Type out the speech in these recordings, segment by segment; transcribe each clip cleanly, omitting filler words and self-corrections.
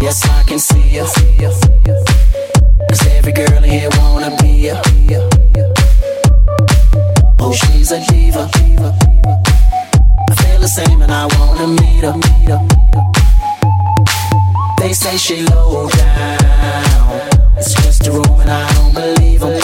Yes, I can see ya. 'Cause every girl here wanna be ya. Oh, she's a diva. I feel the same and I wanna meet her. They say she low down. It's just a room and I don't believe them.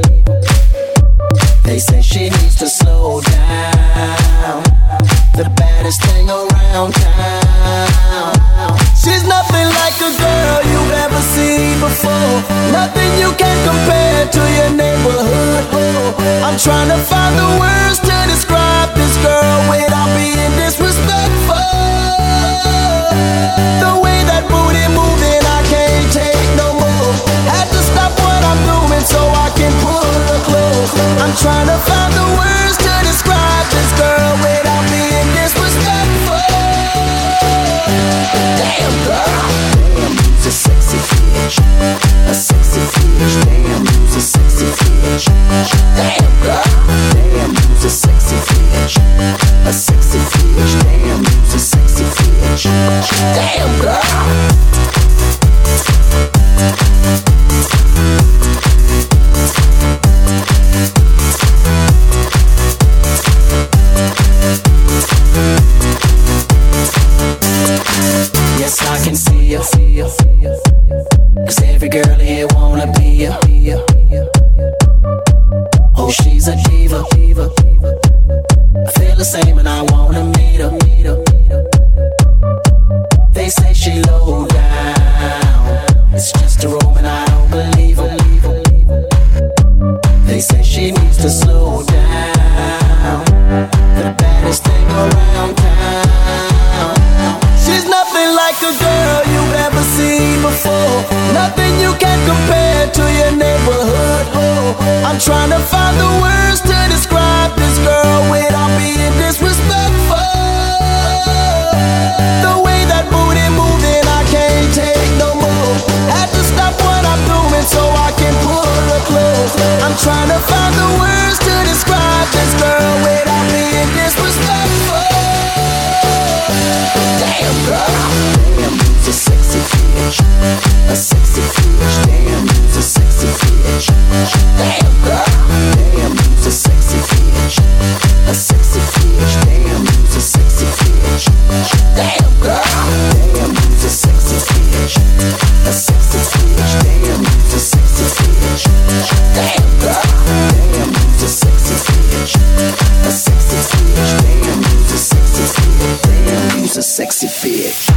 They say she needs to slow down. The baddest thing around town. She's nothing like a girl you've ever seen before. Nothing you can compare to your neighborhood. I'm trying to find the words to describe this girl without being disrespectful. The way that booty moving, I can't take no more. Had to stop what I'm doing so I can pull her close. I'm trying to find the words to describe this girl without being disrespectful. Damn girl, damn, you's a sexy bitch, a sexy bitch. Damn, you's a sexy bitch. Damn girl, damn, you's a sexy bitch, a sexy bitch. Damn, you's a sexy bitch. Damn girl. Yes, I can see ya. 'Cause every girl here wanna be ya. Oh, she's a diva. I feel the same and I wanna meet her. They say she low down. It's just a room and I don't believe them. They say she needs to slow down. The baddest thing around town. She's nothing like a girl you've ever seen before. Nothing you can compare to your neighborhood. I'm trying to find the words to describe this girl without being disrespectful. The way that booty moving, I can't take no more. Had to stop what I'm doing so I can pull her close. I'm trying to find the words to describe this girl without being disrespectful. Damn girl, damn, you's a sexy bitch, a sexy bitch. Damn, you's a sexy bitch. Damn girl, damn, you's a sexy bitch, a sexy bitch. Damn, you's a sexy bitch. Damn girl, damn, you's a sexy bitch, a sexy bitch. Damn, you's a sexy bitch. Damn girl, damn, you's a sexy bitch, a sexy bitch. Damn, you's a sexy bitch. Damn, you's a sexy bitch.